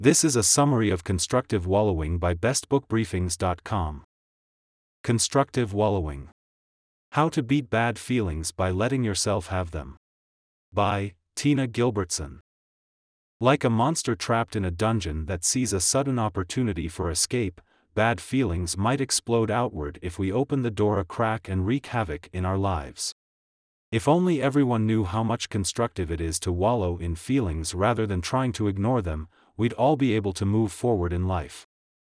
This is a summary of constructive wallowing by bestbookbriefings.com. Constructive wallowing. How to beat bad feelings by letting yourself have them. By Tina Gilbertson. Like a monster trapped in a dungeon that sees a sudden opportunity for escape, bad feelings might explode outward if we open the door a crack and wreak havoc in our lives. If only everyone knew how much constructive it is to wallow in feelings rather than trying to ignore them, we'd all be able to move forward in life.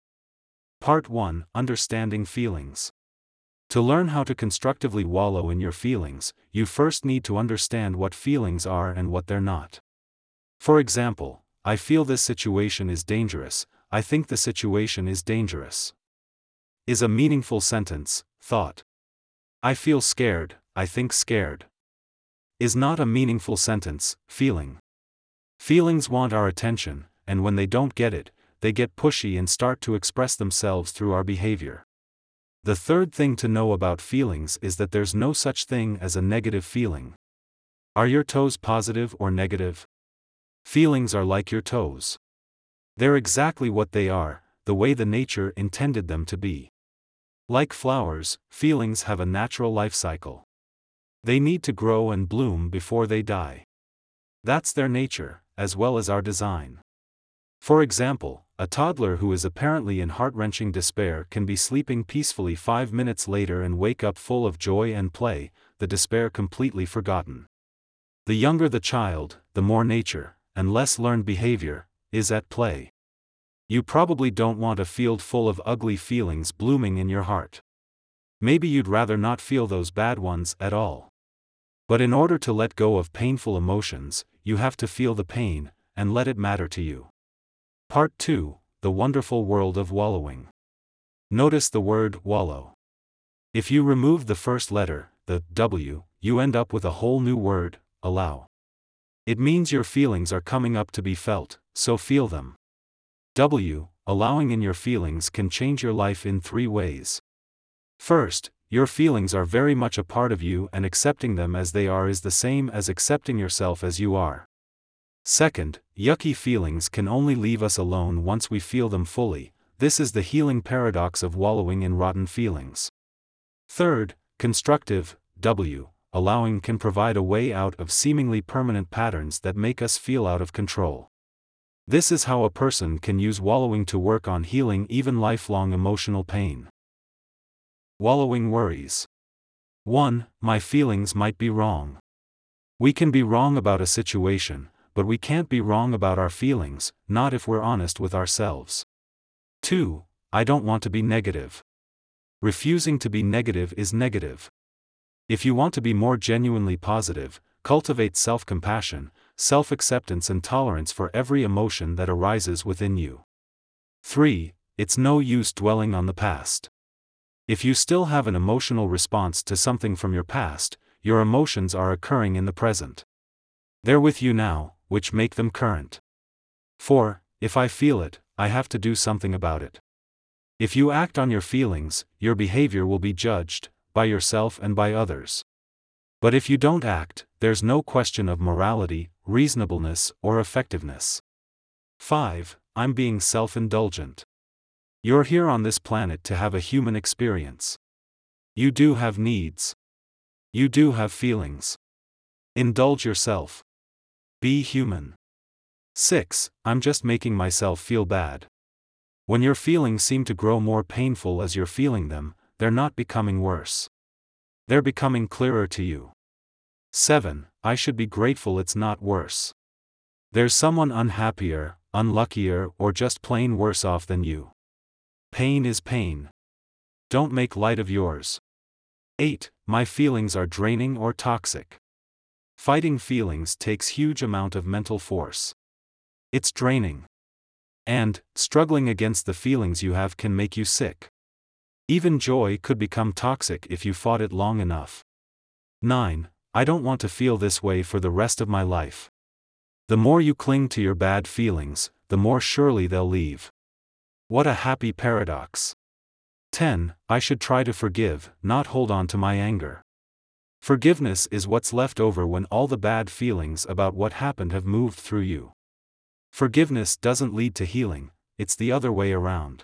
Part 1: Understanding Feelings. To learn how to constructively wallow in your feelings, you first need to understand what feelings are and what they're not. For example, I feel this situation is dangerous, I think the situation is dangerous. Is a meaningful sentence, thought. I feel scared, I think scared. Is not a meaningful sentence, feeling. Feelings want our attention, and when they don't get it, they get pushy and start to express themselves through our behavior. The third thing to know about feelings is that there's no such thing as a negative feeling. Are your toes positive or negative? Feelings are like your toes. They're exactly what they are, the way the nature intended them to be. Like flowers, feelings have a natural life cycle. They need to grow and bloom before they die. That's their nature, as well as our design. For example, a toddler who is apparently in heart-wrenching despair can be sleeping peacefully 5 minutes later and wake up full of joy and play, the despair completely forgotten. The younger the child, the more nature, and less learned behavior, is at play. You probably don't want a field full of ugly feelings blooming in your heart. Maybe you'd rather not feel those bad ones at all. But in order to let go of painful emotions, you have to feel the pain, and let it matter to you. Part 2: The Wonderful World of Wallowing. Notice the word wallow. If you remove the first letter, the W, you end up with a whole new word, allow. It means your feelings are coming up to be felt, so feel them. W, allowing in your feelings can change your life in 3 ways. First, your feelings are very much a part of you, and accepting them as they are is the same as accepting yourself as you are. Second, yucky feelings can only leave us alone once we feel them fully. This is the healing paradox of wallowing in rotten feelings. Third, constructive, W, allowing can provide a way out of seemingly permanent patterns that make us feel out of control. This is how a person can use wallowing to work on healing even lifelong emotional pain. Wallowing worries. 1. My feelings might be wrong. We can be wrong about a situation, but we can't be wrong about our feelings, not if we're honest with ourselves. 2. I don't want to be negative. Refusing to be negative is negative. If you want to be more genuinely positive, cultivate self-compassion, self-acceptance and tolerance for every emotion that arises within you. 3. It's no use dwelling on the past. If you still have an emotional response to something from your past, your emotions are occurring in the present. They're with you now, which make them current. 4. If I feel it, I have to do something about it. If you act on your feelings, your behavior will be judged, by yourself and by others. But if you don't act, there's no question of morality, reasonableness, or effectiveness. 5. I'm being self-indulgent. You're here on this planet to have a human experience. You do have needs. You do have feelings. Indulge yourself. Be human. 6. I'm just making myself feel bad. When your feelings seem to grow more painful as you're feeling them, they're not becoming worse. They're becoming clearer to you. 7. I should be grateful it's not worse. There's someone unhappier, unluckier, or just plain worse off than you. Pain is pain. Don't make light of yours. 8. My feelings are draining or toxic. Fighting feelings takes huge amount of mental force. It's draining. And, struggling against the feelings you have can make you sick. Even joy could become toxic if you fought it long enough. 9. I don't want to feel this way for the rest of my life. The more you cling to your bad feelings, the more surely they'll leave. What a happy paradox. 10. I should try to forgive, not hold on to my anger. Forgiveness is what's left over when all the bad feelings about what happened have moved through you. Forgiveness doesn't lead to healing, it's the other way around.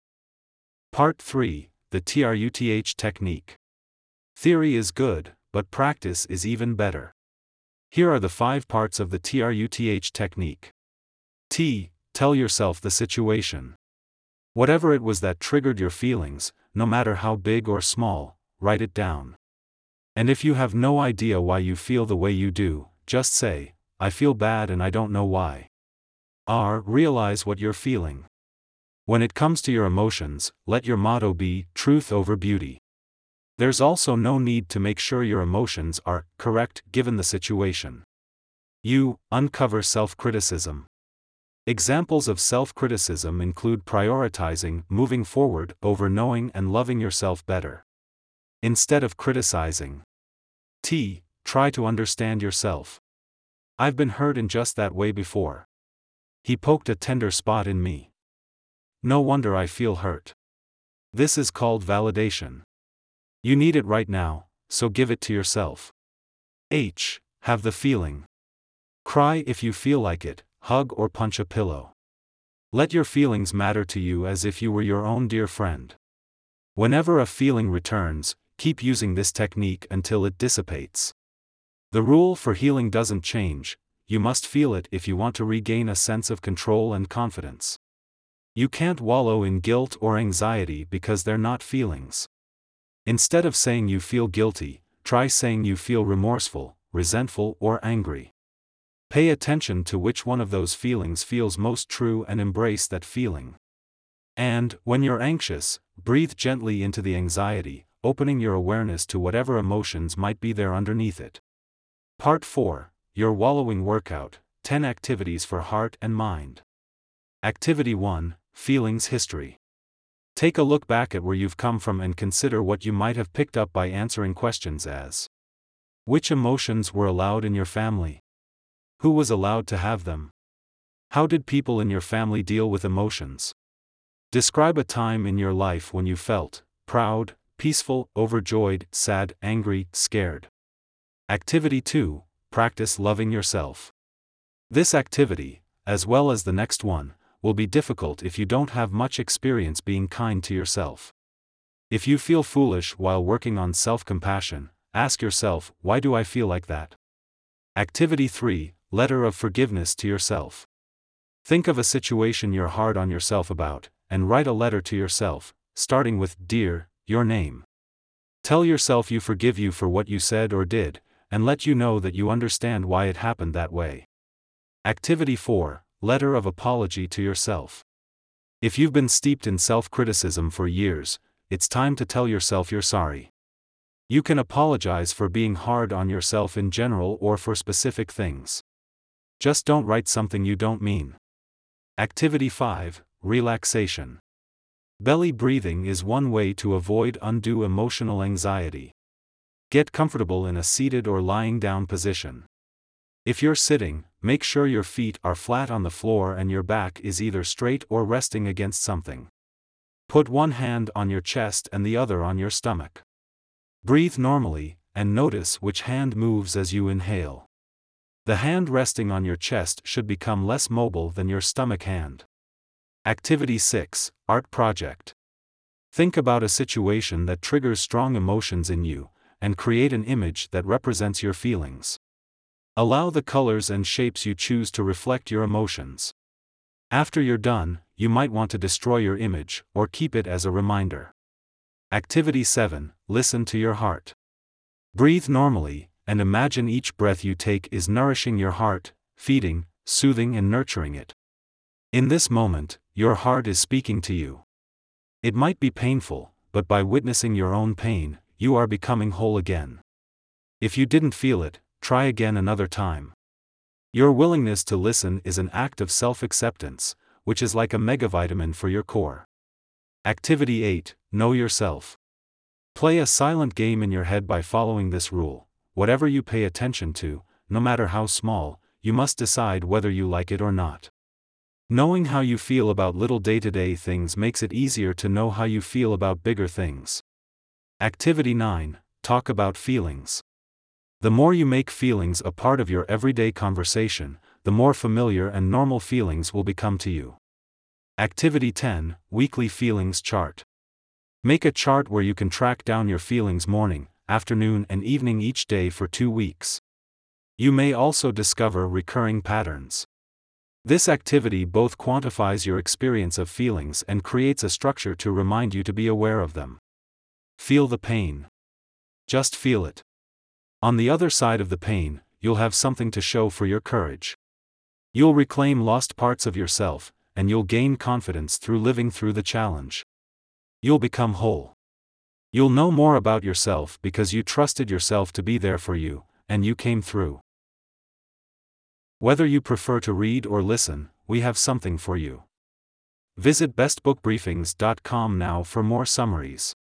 Part 3, the TRUTH technique. Theory is good, but practice is even better. Here are the 5 parts of the TRUTH technique. T. Tell yourself the situation. Whatever it was that triggered your feelings, no matter how big or small, write it down. And if you have no idea why you feel the way you do, just say, I feel bad and I don't know why. R. Realize what you're feeling. When it comes to your emotions, let your motto be, truth over beauty. There's also no need to make sure your emotions are correct given the situation. U. Uncover self-criticism. Examples of self-criticism include prioritizing moving forward over knowing and loving yourself better, instead of criticizing. T. Try to understand yourself. I've been hurt in just that way before. He poked a tender spot in me. No wonder I feel hurt. This is called validation. You need it right now, so give it to yourself. H. Have the feeling. Cry if you feel like it, hug or punch a pillow. Let your feelings matter to you as if you were your own dear friend. Whenever a feeling returns, keep using this technique until it dissipates. The rule for healing doesn't change, you must feel it if you want to regain a sense of control and confidence. You can't wallow in guilt or anxiety because they're not feelings. Instead of saying you feel guilty, try saying you feel remorseful, resentful or angry. Pay attention to which one of those feelings feels most true and embrace that feeling. And, when you're anxious, breathe gently into the anxiety, opening your awareness to whatever emotions might be there underneath it. Part 4, Your Wallowing Workout, 10 Activities for Heart and Mind. Activity 1, Feelings History. Take a look back at where you've come from and consider what you might have picked up by answering questions as: which emotions were allowed in your family? Who was allowed to have them? How did people in your family deal with emotions? Describe a time in your life when you felt proud, peaceful, overjoyed, sad, angry, scared. Activity 2, Practice loving yourself. This activity, as well as the next one, will be difficult if you don't have much experience being kind to yourself. If you feel foolish while working on self-compassion, ask yourself, why do I feel like that? Activity 3, Letter of Forgiveness to Yourself. Think of a situation you're hard on yourself about, and write a letter to yourself, starting with, Dear, your name. Tell yourself you forgive you for what you said or did, and let you know that you understand why it happened that way. Activity 4, Letter of Apology to Yourself. If you've been steeped in self-criticism for years, it's time to tell yourself you're sorry. You can apologize for being hard on yourself in general or for specific things. Just don't write something you don't mean. Activity 5, Relaxation. Belly breathing is one way to avoid undue emotional anxiety. Get comfortable in a seated or lying down position. If you're sitting, make sure your feet are flat on the floor and your back is either straight or resting against something. Put one hand on your chest and the other on your stomach. Breathe normally, and notice which hand moves as you inhale. The hand resting on your chest should become less mobile than your stomach hand. Activity 6, Art Project. Think about a situation that triggers strong emotions in you, and create an image that represents your feelings. Allow the colors and shapes you choose to reflect your emotions. After you're done, you might want to destroy your image, or keep it as a reminder. Activity 7, Listen to your heart. Breathe normally, and imagine each breath you take is nourishing your heart, feeding, soothing and nurturing it. In this moment, your heart is speaking to you. It might be painful, but by witnessing your own pain, you are becoming whole again. If you didn't feel it, try again another time. Your willingness to listen is an act of self-acceptance, which is like a megavitamin for your core. Activity 8, Know Yourself. Play a silent game in your head by following this rule. Whatever you pay attention to, no matter how small, you must decide whether you like it or not. Knowing how you feel about little day-to-day things makes it easier to know how you feel about bigger things. Activity 9, Talk about feelings. The more you make feelings a part of your everyday conversation, the more familiar and normal feelings will become to you. Activity 10, Weekly Feelings Chart. Make a chart where you can track down your feelings morning, afternoon and evening each day for 2 weeks. You may also discover recurring patterns. This activity both quantifies your experience of feelings and creates a structure to remind you to be aware of them. Feel the pain. Just feel it. On the other side of the pain, you'll have something to show for your courage. You'll reclaim lost parts of yourself, and you'll gain confidence through living through the challenge. You'll become whole. You'll know more about yourself because you trusted yourself to be there for you, and you came through. Whether you prefer to read or listen, we have something for you. Visit bestbookbriefings.com now for more summaries.